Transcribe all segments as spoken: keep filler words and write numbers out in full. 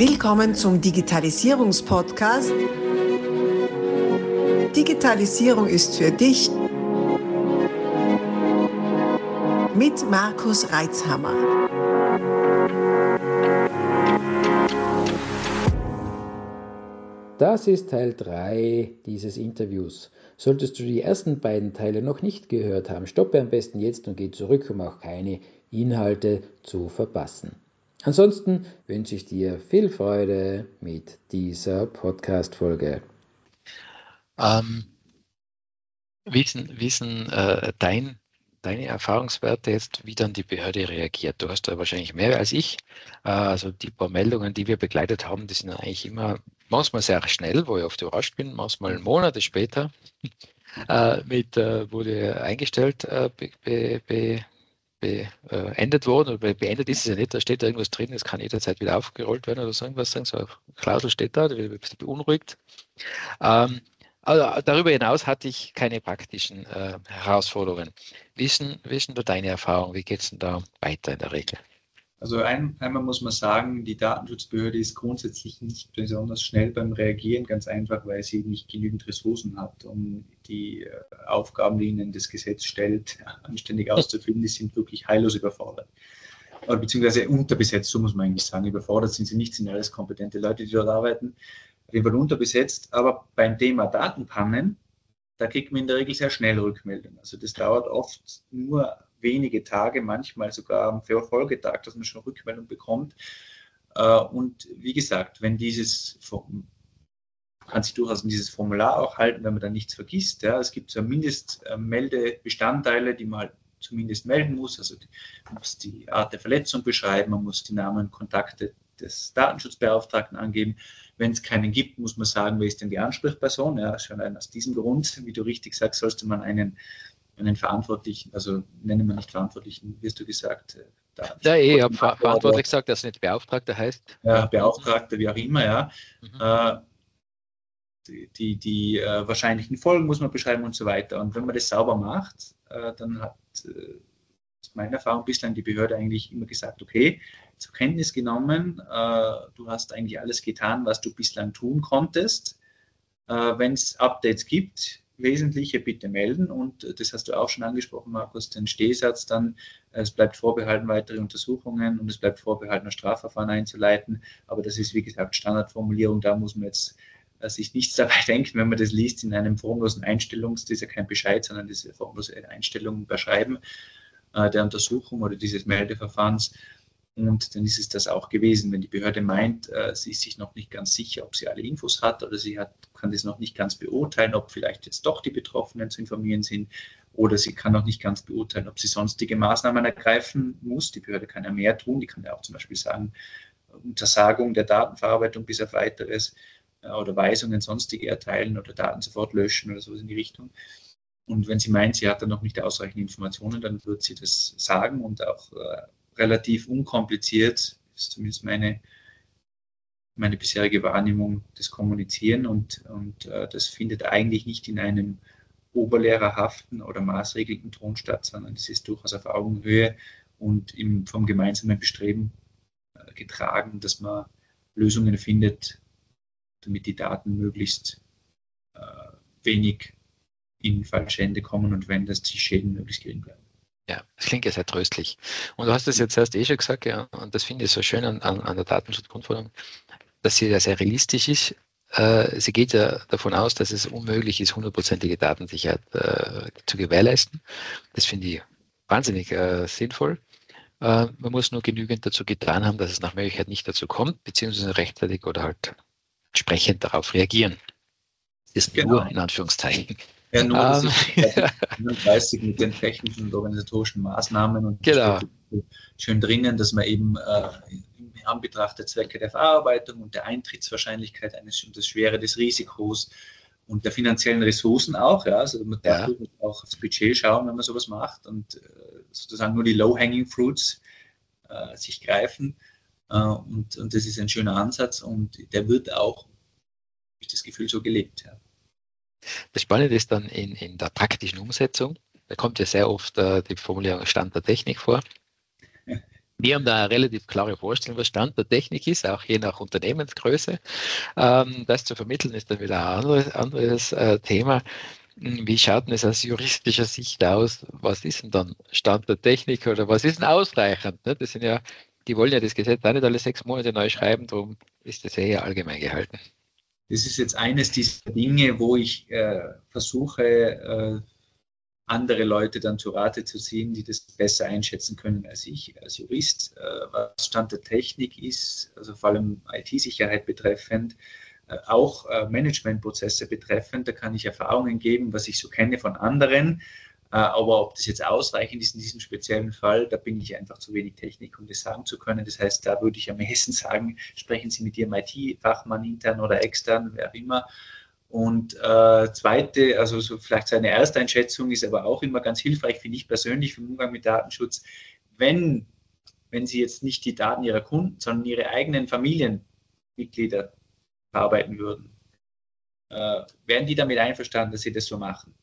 Willkommen zum Digitalisierungspodcast. Digitalisierung ist für dich mit Markus Reitzhammer. Das ist Teil drei dieses Interviews. Solltest du die ersten beiden Teile noch nicht gehört haben, stoppe am besten jetzt und geh zurück, um auch keine Inhalte zu verpassen. Ansonsten wünsche ich dir viel Freude mit dieser Podcast-Folge. Ähm, wie sind, wie sind äh, dein, deine Erfahrungswerte jetzt, wie dann die Behörde reagiert? Du hast da wahrscheinlich mehr als ich. Äh, also die paar Meldungen, die wir begleitet haben, die sind eigentlich immer manchmal sehr schnell, wo ich oft überrascht bin, manchmal Monate später äh, mit äh, wurde eingestellt, äh, be, be, be, beendet worden oder beendet ist es ja nicht, da steht da irgendwas drin, es kann jederzeit wieder aufgerollt werden oder so irgendwas, so eine Klausel steht da, die wird ein bisschen beunruhigt. Ähm, also darüber hinaus hatte ich keine praktischen äh, Herausforderungen. Wie ist denn, wie ist denn da deine Erfahrung? Wie geht es denn da weiter in der Regel? Also ein, einmal muss man sagen, die Datenschutzbehörde ist grundsätzlich nicht besonders schnell beim Reagieren, ganz einfach, weil sie nicht genügend Ressourcen hat, um die äh, Aufgaben, die ihnen das Gesetz stellt, anständig auszuführen. Die sind wirklich heillos überfordert. Oder beziehungsweise unterbesetzt, so muss man eigentlich sagen. Überfordert sind sie nicht, sind alles kompetente Leute, die dort arbeiten. Auf jeden Fall unterbesetzt. Aber beim Thema Datenpannen, da kriegt man in der Regel sehr schnell Rückmeldungen. Also das dauert oft nur wenige Tage, manchmal sogar am Folgetag, dass man schon Rückmeldung bekommt. Und wie gesagt, wenn dieses, kann sich durchaus an dieses Formular auch halten, wenn man dann nichts vergisst. Ja. Es gibt so Mindestmeldebestandteile, die man halt zumindest melden muss. Also man muss die Art der Verletzung beschreiben, man muss die Namen und Kontakte des Datenschutzbeauftragten angeben. Wenn es keinen gibt, muss man sagen, wer ist denn die Ansprechperson? Ja, schon allein aus diesem Grund, wie du richtig sagst, sollte man einen, einen Verantwortlichen, also nennen wir nicht Verantwortlichen, wirst du gesagt. Ja, eh, ich habe ver verantwortlich gesagt, dass es nicht Beauftragter heißt. Ja, Beauftragter, wie auch immer, ja. Mhm. Äh, die die, die äh, wahrscheinlichen Folgen muss man beschreiben und so weiter. Und wenn man das sauber macht, äh, dann hat äh, meine Erfahrung bislang die Behörde eigentlich immer gesagt, okay, zur Kenntnis genommen, äh, du hast eigentlich alles getan, was du bislang tun konntest. Äh, wenn es Updates gibt, wesentliche bitte melden und äh, das hast du auch schon angesprochen, Markus, den Stehsatz dann, äh, es bleibt vorbehalten, weitere Untersuchungen und es bleibt vorbehalten, ein Strafverfahren einzuleiten, aber das ist wie gesagt Standardformulierung, da muss man jetzt äh, sich nichts dabei denken, wenn man das liest in einem formlosen Einstellungs, das ist ja kein Bescheid, sondern das ist eine formlose Einstellung beschreiben der Untersuchung oder dieses Meldeverfahrens. Und dann ist es das auch gewesen. Wenn die Behörde meint, sie ist sich noch nicht ganz sicher, ob sie alle Infos hat oder sie hat, kann das noch nicht ganz beurteilen, ob vielleicht jetzt doch die Betroffenen zu informieren sind oder sie kann noch nicht ganz beurteilen, ob sie sonstige Maßnahmen ergreifen muss. Die Behörde kann ja mehr tun. Die kann ja auch zum Beispiel sagen, Untersagung der Datenverarbeitung bis auf weiteres oder Weisungen sonstige erteilen oder Daten sofort löschen oder so in die Richtung. Und wenn sie meint, sie hat da noch nicht ausreichend Informationen, dann wird sie das sagen und auch äh, relativ unkompliziert, ist zumindest meine, meine bisherige Wahrnehmung, das Kommunizieren und, und äh, das findet eigentlich nicht in einem oberlehrerhaften oder maßregelten Ton statt, sondern es ist durchaus auf Augenhöhe und im, vom gemeinsamen Bestreben äh, getragen, dass man Lösungen findet, damit die Daten möglichst äh, wenig in falsche Hände kommen und wenn das die Schäden möglichst gering bleiben. Ja, das klingt ja sehr tröstlich. Und du hast es jetzt erst eh schon gesagt, ja, und das finde ich so schön an, an, an der Datenschutzgrundverordnung, dass sie ja sehr realistisch ist. Äh, sie geht ja davon aus, dass es unmöglich ist, hundertprozentige Datensicherheit äh, zu gewährleisten. Das finde ich wahnsinnig äh, sinnvoll. Äh, man muss nur genügend dazu getan haben, dass es nach Möglichkeit nicht dazu kommt, beziehungsweise rechtzeitig oder halt entsprechend darauf reagieren. Ist genau. Nur in Anführungszeichen. Ja, nur das ist einunddreißig mit den technischen und organisatorischen Maßnahmen und genau. steht schön drinnen, dass man eben äh, in Anbetracht der Zwecke der Verarbeitung und der Eintrittswahrscheinlichkeit eines und der Schwere des Risikos und der finanziellen Ressourcen auch, ja, also man darf ja. auch aufs Budget schauen, wenn man sowas macht und äh, sozusagen nur die low-hanging fruits äh, sich greifen äh, und, und das ist ein schöner Ansatz und der wird auch, habe ich das Gefühl, so gelebt, ja. Das Spannende ist dann in, in der praktischen Umsetzung, da kommt ja sehr oft äh, die Formulierung Stand der Technik vor. Wir haben da eine relativ klare Vorstellung, was Stand der Technik ist, auch je nach Unternehmensgröße. Ähm, das zu vermitteln ist dann wieder ein anderes, anderes äh, Thema. Wie schaut denn es aus juristischer Sicht aus? Was ist denn dann Stand der Technik oder was ist denn ausreichend? Ne? Das sind ja, die wollen ja das Gesetz auch nicht alle sechs Monate neu schreiben, darum ist das eher allgemein gehalten. Das ist jetzt eines dieser Dinge, wo ich äh, versuche, äh, andere Leute dann zu Rate zu ziehen, die das besser einschätzen können als ich als Jurist. Äh, was Stand der Technik ist, also vor allem I T-Sicherheit betreffend, äh, auch äh, Managementprozesse betreffend, da kann ich Erfahrungen geben, was ich so kenne von anderen. Äh, aber ob das jetzt ausreichend ist in diesem speziellen Fall, da bin ich einfach zu wenig Technik, um das sagen zu können. Das heißt, da würde ich am ehesten sagen, sprechen Sie mit Ihrem I T-Fachmann intern oder extern, wer auch immer. Und äh, zweite, also so vielleicht seine Ersteinschätzung ist aber auch immer ganz hilfreich, finde ich persönlich für den Umgang mit Datenschutz. Wenn, wenn Sie jetzt nicht die Daten Ihrer Kunden, sondern Ihre eigenen Familienmitglieder verarbeiten würden, äh, wären die damit einverstanden, dass Sie das so machen?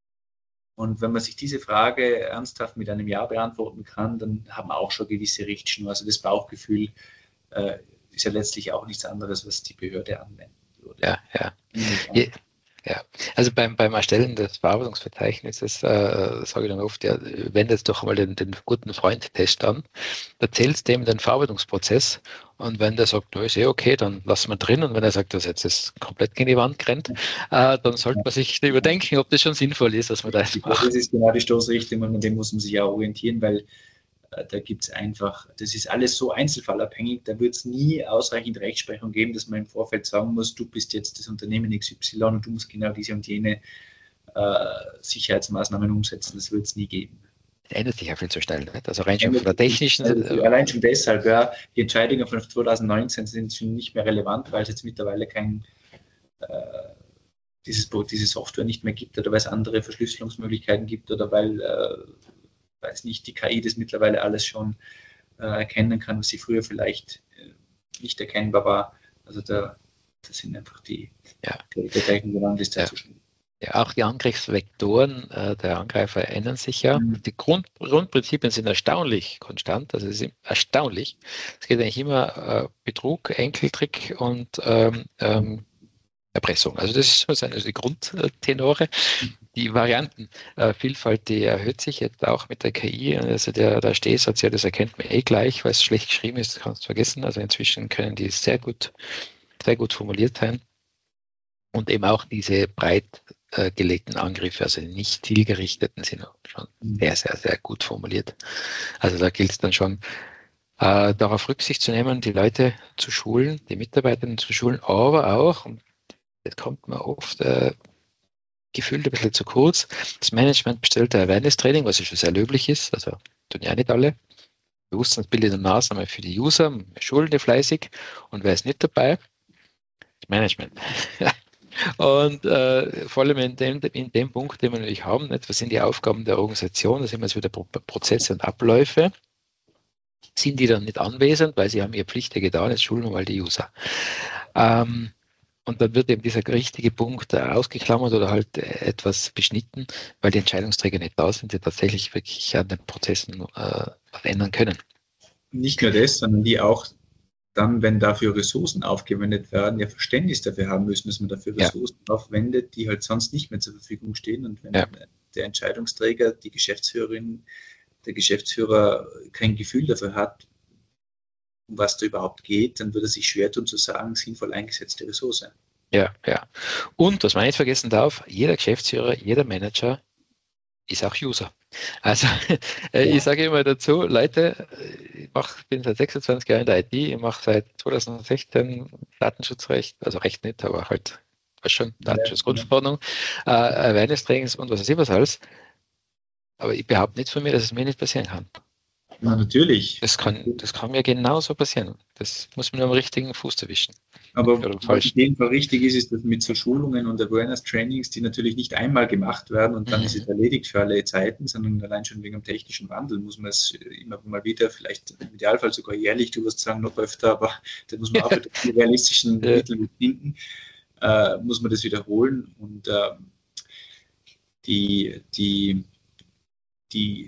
Und wenn man sich diese Frage ernsthaft mit einem Ja beantworten kann, dann haben wir auch schon gewisse Richtschnur. Also das Bauchgefühl äh, ist ja letztlich auch nichts anderes, was die Behörde anwendet. Ja, ja. ja. ja. Also beim, beim Erstellen des Verarbeitungsverzeichnisses äh, sage ich dann oft, ja, wende jetzt doch mal den, den guten Freund-Test an, erzählst dem den Verarbeitungsprozess und wenn der sagt, no, ist eh okay, dann lassen wir drin und wenn er sagt, dass jetzt das komplett gegen die Wand rennt, äh, dann sollte man sich überdenken, ob das schon sinnvoll ist, dass man das macht. Das ist genau die Stoßrichtung und an dem muss man sich ja orientieren, weil da gibt es einfach, das ist alles so einzelfallabhängig, da wird es nie ausreichend Rechtsprechung geben, dass man im Vorfeld sagen muss, du bist jetzt das Unternehmen X Y und du musst genau diese und jene äh, Sicherheitsmaßnahmen umsetzen. Das wird es nie geben. Das ändert sich ja viel zu schnell. Nicht? Also rein schon von der technischen... Also allein schon deshalb, ja, die Entscheidungen von zwanzig neunzehn sind schon nicht mehr relevant, weil es jetzt mittlerweile kein äh, dieses, diese Software nicht mehr gibt oder weil es andere Verschlüsselungsmöglichkeiten gibt oder weil äh, weiß nicht, die K I das mittlerweile alles schon äh, erkennen kann, was sie früher vielleicht äh, nicht erkennbar war. Also da, das sind einfach die, ja. die, die technische Wandel ist da zu schnell. Ja, auch die Angriffsvektoren äh, der Angreifer ändern sich ja. Mhm. Die Grund, Grundprinzipien sind erstaunlich konstant, also es ist erstaunlich. Es geht eigentlich immer äh, Betrug, Enkeltrick und ähm, ähm, Erpressung. Also das ist also die Grundtenore. Die Variantenvielfalt, die erhöht sich jetzt auch mit der K I. Also der, der Stehsatz, ja, das erkennt man eh gleich, weil es schlecht geschrieben ist, kannst du vergessen. Also inzwischen können die sehr gut, sehr gut formuliert sein. Und eben auch diese breit äh, gelegten Angriffe, also die nicht zielgerichteten, sind schon sehr, sehr, sehr gut formuliert. Also da gilt es dann schon, äh, darauf Rücksicht zu nehmen, die Leute zu schulen, die Mitarbeiter zu schulen, aber auch, und das kommt mir oft äh, gefühlt ein bisschen zu kurz. Das Management bestellt ein Awareness-Training, was ja schon sehr löblich ist, also tun ja nicht alle. Bewusstseinsbildende Maßnahmen für die User, wir schulen die fleißig und wer ist nicht dabei? Das Management. Und äh, vor allem in dem, in dem Punkt, den wir natürlich haben, nicht, was sind die Aufgaben der Organisation, da sind wir jetzt wieder Prozesse und Abläufe. Sind die dann nicht anwesend, weil sie haben ihre Pflicht ja getan, jetzt schulen wir mal die User. Ähm, Und dann wird eben dieser richtige Punkt ausgeklammert oder halt etwas beschnitten, weil die Entscheidungsträger nicht da sind, die tatsächlich wirklich an den Prozessen äh, was ändern können. Nicht nur das, sondern die auch dann, wenn dafür Ressourcen aufgewendet werden, ja Verständnis dafür haben müssen, dass man dafür Ressourcen ja. aufwendet, die halt sonst nicht mehr zur Verfügung stehen. Und wenn ja. der Entscheidungsträger, die Geschäftsführerin, der Geschäftsführer kein Gefühl dafür hat, um was da überhaupt geht, dann würde er sich schwer tun zu sagen, sinnvoll eingesetzte Ressource. Ja, ja. Und, was man nicht vergessen darf, jeder Geschäftsführer, jeder Manager ist auch User. Also ja. ich sage immer dazu, Leute, ich mach, bin seit sechsundzwanzig Jahren in der I T, ich mache seit zwanzig sechzehn Datenschutzrecht, also Recht nicht, aber halt, was schon, Datenschutzgrundverordnung, äh, Awareness-Trainings und was weiß ich was alles. Aber ich behaupte nicht von mir, dass es mir nicht passieren kann. Na, natürlich. Das kann, das kann mir genauso passieren. Das muss man nur am richtigen Fuß erwischen. Aber was in dem Fall richtig ist, ist, dass mit so Schulungen und Awareness-Trainings, die natürlich nicht einmal gemacht werden und dann mhm. ist es erledigt für alle Zeiten, sondern allein schon wegen dem technischen Wandel muss man es immer mal wieder, vielleicht im Idealfall sogar jährlich, du wirst sagen, noch öfter, aber da muss man auch mit den realistischen ja. Mitteln finden, äh, muss man das wiederholen und äh, die, die, die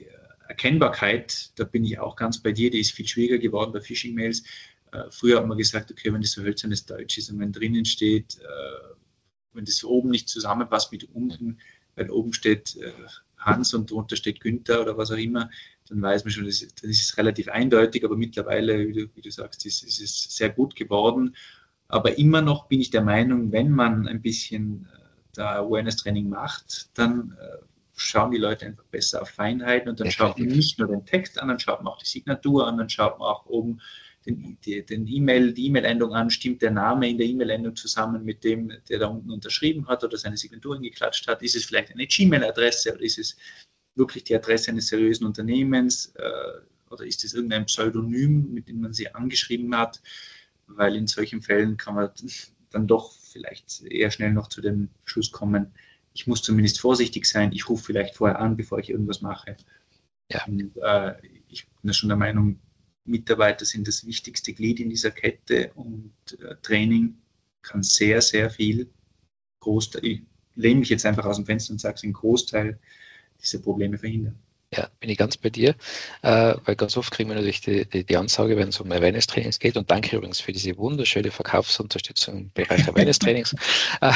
Erkennbarkeit, da bin ich auch ganz bei dir, die ist viel schwieriger geworden bei Phishing-Mails. Äh, früher hat man gesagt, okay, wenn das so hölzernes Deutsch ist und wenn drinnen steht, äh, wenn das oben nicht zusammenpasst mit unten, weil oben steht äh, Hans und drunter steht Günther oder was auch immer, dann weiß man schon, das, das ist relativ eindeutig, aber mittlerweile, wie du, wie du sagst, ist, ist es sehr gut geworden. Aber immer noch bin ich der Meinung, wenn man ein bisschen äh, da Awareness-Training macht, dann äh, schauen die Leute einfach besser auf Feinheiten und dann ja, schaut man nicht nur den Text an, dann schaut man auch die Signatur an, dann schaut man auch oben den, die, den E-Mail, die E-Mail-Endung an, stimmt der Name in der E-Mail-Endung zusammen mit dem, der da unten unterschrieben hat oder seine Signatur hingeklatscht hat. Ist es vielleicht eine Gmail-Adresse oder ist es wirklich die Adresse eines seriösen Unternehmens äh, oder ist es irgendein Pseudonym, mit dem man sie angeschrieben hat? Weil in solchen Fällen kann man dann doch vielleicht eher schnell noch zu dem Schluss kommen, ich muss zumindest vorsichtig sein, ich rufe vielleicht vorher an, bevor ich irgendwas mache. Ja. Und, äh, ich bin schon der Meinung, Mitarbeiter sind das wichtigste Glied in dieser Kette und äh, Training kann sehr, sehr viel, Großteil, ich lehne mich jetzt einfach aus dem Fenster und sage es, einen Großteil dieser Probleme verhindern. Ja, bin ich ganz bei dir, äh, weil ganz oft kriegen wir natürlich die, die, die Ansage, wenn es um Awareness-Trainings geht, und danke übrigens für diese wunderschöne Verkaufsunterstützung im Bereich Awareness-Trainings. äh,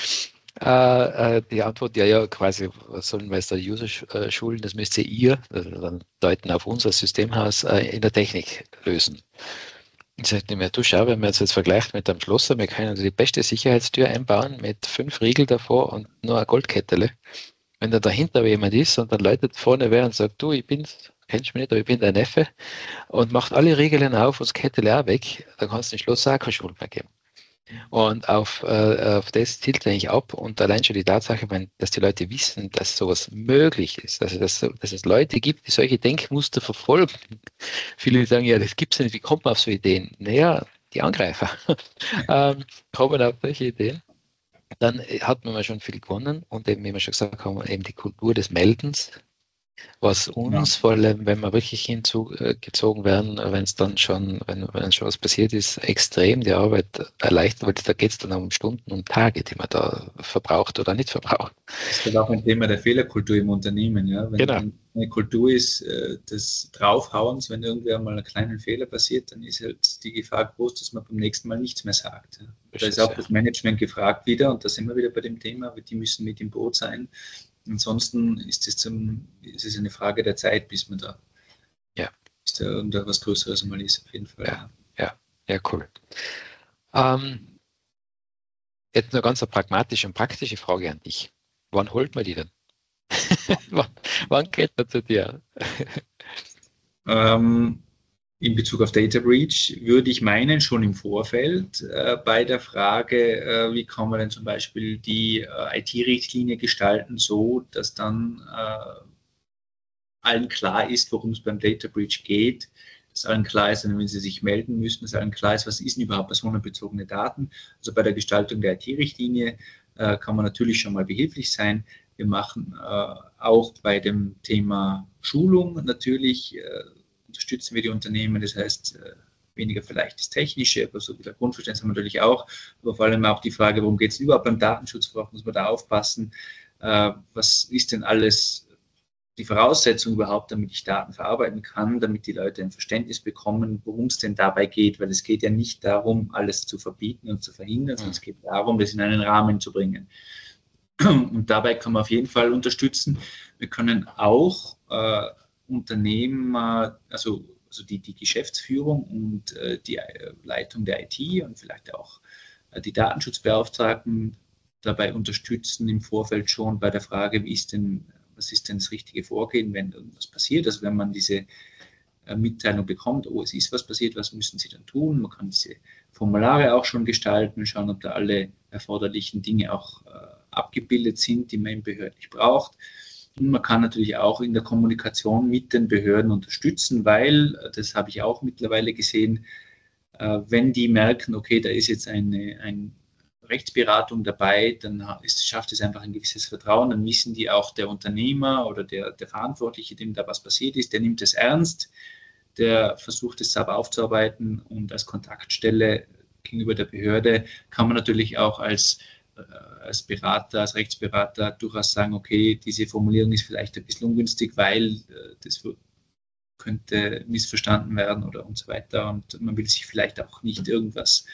äh, die Antwort, ja, ja, quasi, was sollen wir jetzt der User schulen, das müsst ihr ihr, also dann deuten auf uns als Systemhaus, äh, in der Technik lösen. Ich sage nicht mehr, du schau, wenn man jetzt, jetzt vergleicht mit einem Schlosser, wir können die beste Sicherheitstür einbauen mit fünf Riegel davor und nur eine Goldkettele. Wenn da dahinter jemand ist und dann läutet vorne wer und sagt, du, ich bin's, kennst du mich nicht, aber ich bin dein Neffe, und macht alle Regeln auf und das Kettel auch weg, dann kannst du den Schloss auch keine Schuld mehr geben. Und auf, äh, auf das zielt eigentlich ab, und allein schon die Tatsache, wenn, dass die Leute wissen, dass sowas möglich ist, dass es, dass es Leute gibt, die solche Denkmuster verfolgen. Viele sagen, ja, das gibt es nicht, wie kommt man auf so Ideen? Naja, die Angreifer ähm, kommen auf solche Ideen. Dann hat man schon viel gewonnen, und eben, wie wir schon gesagt haben, eben die Kultur des Meldens, was uns, ja, vor allem, wenn wir wirklich hinzugezogen werden, wenn es dann schon, wenn, wenn schon was passiert ist, extrem die Arbeit erleichtert, weil da geht es dann um Stunden und Tage, die man da verbraucht oder nicht verbraucht. Das ist auch ein Thema der Fehlerkultur im Unternehmen. Ja? Wenn genau. eine Kultur ist des Draufhauens, wenn irgendwer mal einen kleinen Fehler passiert, dann ist halt die Gefahr groß, dass man beim nächsten Mal nichts mehr sagt. Ja? Da ist auch das Management gefragt wieder, und da sind wir wieder bei dem Thema, die müssen mit im Boot sein. Ansonsten ist es, zum, ist es eine Frage der Zeit, bis man da, ja, bis da irgendwas Größeres mal ist, auf jeden Fall. Ja, ja, ja, cool. Ähm, jetzt eine ganz pragmatische und praktische Frage an dich. Wann holt man die denn? wann, wann geht man zu dir? ähm, in Bezug auf Data Breach würde ich meinen, schon im Vorfeld äh, bei der Frage, äh, wie kann man denn zum Beispiel die äh, I T-Richtlinie gestalten, so dass dann äh, allen klar ist, worum es beim Data Breach geht, dass allen klar ist, wenn sie sich melden müssen, dass allen klar ist, was ist denn überhaupt personenbezogene Daten. Also bei der Gestaltung der I T-Richtlinie äh, kann man natürlich schon mal behilflich sein. Wir machen äh, auch bei dem Thema Schulung natürlich, äh, unterstützen wir die Unternehmen, das heißt, äh, weniger vielleicht das Technische, aber so wie der Grundverständnis haben wir natürlich auch, aber vor allem auch die Frage, worum geht es überhaupt beim Datenschutz, worauf muss man da aufpassen, äh, was ist denn alles die Voraussetzung überhaupt, damit ich Daten verarbeiten kann, damit die Leute ein Verständnis bekommen, worum es denn dabei geht, weil es geht ja nicht darum, alles zu verbieten und zu verhindern, sondern es geht darum, das in einen Rahmen zu bringen. Und dabei kann man auf jeden Fall unterstützen. Wir können auch äh, Unternehmen, also, also die, die Geschäftsführung und äh, die Leitung der I T und vielleicht auch äh, die Datenschutzbeauftragten dabei unterstützen im Vorfeld schon bei der Frage, wie ist denn, was ist denn das richtige Vorgehen, wenn irgendwas passiert. Also wenn man diese äh, Mitteilung bekommt, oh, es ist was passiert, was müssen Sie dann tun? Man kann diese Formulare auch schon gestalten, schauen, ob da alle erforderlichen Dinge auch äh, abgebildet sind, die man behördlich braucht. Und man kann natürlich auch in der Kommunikation mit den Behörden unterstützen, weil, das habe ich auch mittlerweile gesehen, wenn die merken, okay, da ist jetzt eine, eine Rechtsberatung dabei, dann ist, schafft es einfach ein gewisses Vertrauen, dann wissen die auch, der Unternehmer oder der, der Verantwortliche, dem da was passiert ist, der nimmt es ernst, der versucht es sauber aufzuarbeiten, und als Kontaktstelle gegenüber der Behörde kann man natürlich auch als als Berater, als Rechtsberater durchaus sagen, okay, diese Formulierung ist vielleicht ein bisschen ungünstig, weil das könnte missverstanden werden oder und so weiter. Und man will sich vielleicht auch nicht irgendwas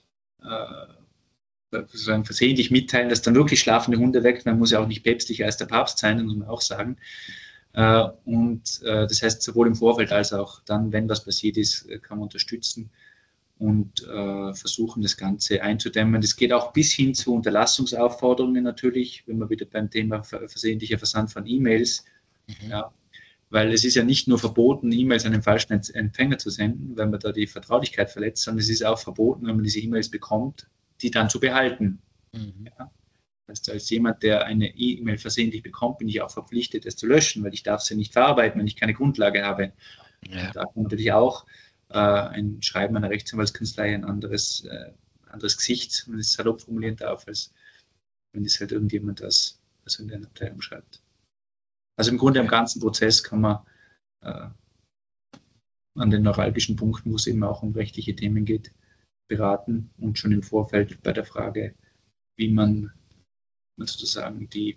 äh, sozusagen versehentlich mitteilen, dass dann wirklich schlafende Hunde weg. Man muss ja auch nicht päpstlicher als der Papst sein, das muss man auch sagen. Äh, und äh, das heißt, sowohl im Vorfeld als auch dann, wenn was passiert ist, kann man unterstützen und äh, versuchen, das Ganze einzudämmen. Das geht auch bis hin zu Unterlassungsaufforderungen natürlich, wenn wir wieder beim Thema versehentlicher Versand von E-Mails, mhm. ja, weil es ist ja nicht nur verboten, E-Mails an den falschen Empfänger zu senden, wenn man da die Vertraulichkeit verletzt, sondern es ist auch verboten, wenn man diese E-Mails bekommt, die dann zu behalten. Mhm. Ja. Das heißt, als jemand, der eine E-Mail versehentlich bekommt, bin ich auch verpflichtet, das zu löschen, weil ich darf sie nicht verarbeiten, wenn ich keine Grundlage habe. Ja. Da kommt natürlich auch ein Schreiben einer Rechtsanwaltskanzlei ein anderes, äh, anderes Gesicht, wenn ich es salopp formulieren darf, als wenn es halt irgendjemand aus, aus irgendeiner Abteilung schreibt. Also im Grunde am ganzen Prozess kann man äh, an den neuralgischen Punkten, wo es eben auch um rechtliche Themen geht, beraten und schon im Vorfeld bei der Frage, wie man sozusagen die,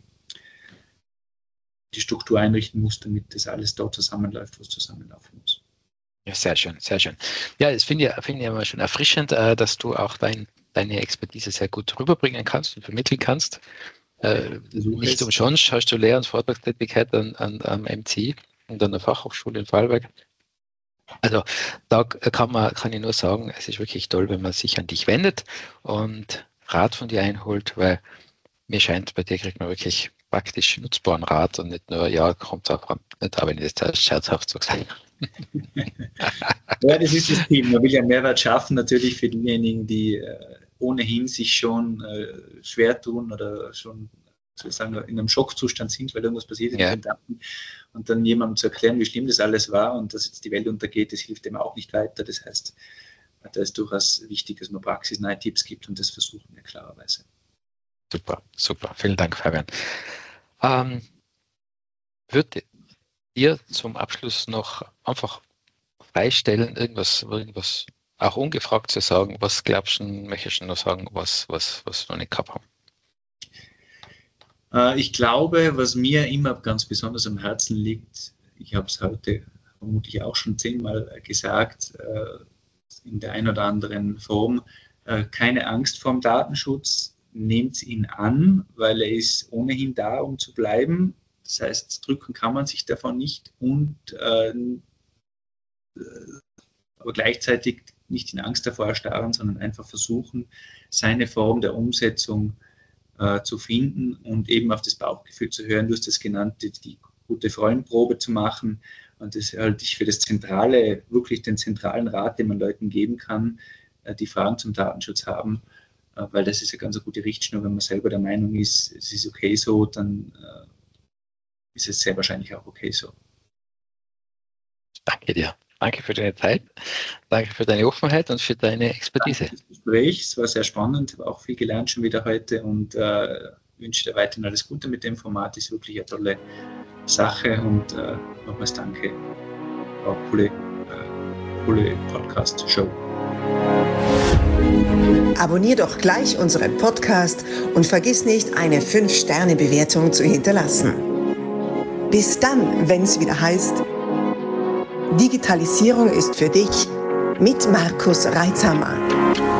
die Struktur einrichten muss, damit das alles dort zusammenläuft, wo es zusammenlaufen muss. Ja, sehr schön, sehr schön. Ja, das finde ich, finde ich immer schon erfrischend, äh, dass du auch dein, deine Expertise sehr gut rüberbringen kannst und vermitteln kannst. Äh, nicht umsonst hast du Lehr- und Vortragstätigkeit an, an, am M C I und an der Fachhochschule in Vorarlberg. Also da kann man, kann ich nur sagen, es ist wirklich toll, wenn man sich an dich wendet und Rat von dir einholt, weil mir scheint, bei dir kriegt man wirklich praktisch nutzbaren Rat und nicht nur, ja, kommt auch an, nicht, aber wenn ich das scherzhaft so gesagt habe. Ja, das ist das Ziel. Man will ja Mehrwert schaffen, natürlich für diejenigen, die äh, ohnehin sich schon äh, schwer tun oder schon sozusagen in einem Schockzustand sind, weil irgendwas passiert ist ja. mit den Daten. Und dann jemandem zu erklären, wie schlimm das alles war und dass jetzt die Welt untergeht, das hilft dem auch nicht weiter. Das heißt, da ist durchaus wichtig, dass man praxisnahe Tipps gibt und das versuchen wir klarerweise. Super, super. Vielen Dank, Fabian. Ähm, würde dir zum Abschluss noch einfach freistellen, irgendwas, irgendwas auch ungefragt zu sagen? Was glaubst du, möchtest du noch sagen, was, was, was wir noch nicht gehabt haben? Äh, ich glaube, was mir immer ganz besonders am Herzen liegt, ich habe es heute vermutlich auch schon zehnmal gesagt, äh, in der einen oder anderen Form, äh, keine Angst vorm Datenschutz, nehmt ihn an, weil er ist ohnehin da, um zu bleiben. Das heißt, drücken kann man sich davon nicht und äh, aber gleichzeitig nicht in Angst davor erstarren, sondern einfach versuchen, seine Form der Umsetzung äh, zu finden und eben auf das Bauchgefühl zu hören. Du hast das genannt, die, die gute Freundprobe zu machen. Und das halte ich für das Zentrale, wirklich den zentralen Rat, den man Leuten geben kann, äh, die Fragen zum Datenschutz haben. Äh, weil das ist eine ganz gute Richtschnur. Wenn man selber der Meinung ist, es ist okay so, dann äh, ist es sehr wahrscheinlich auch okay so. Danke dir. Danke für deine Zeit, danke für deine Offenheit und für deine Expertise. Danke fürs Gespräch, es war sehr spannend, habe auch viel gelernt schon wieder heute und äh, wünsche dir weiterhin alles Gute mit dem Format, ist wirklich eine tolle Sache und äh, nochmals danke, auch coole, äh, coole Podcast-Show. Abonnier doch gleich unseren Podcast und vergiss nicht, eine fünf Sterne Bewertung zu hinterlassen. Bis dann, wenn es wieder heißt, Digitalisierung ist für dich mit Markus Reitzhammer.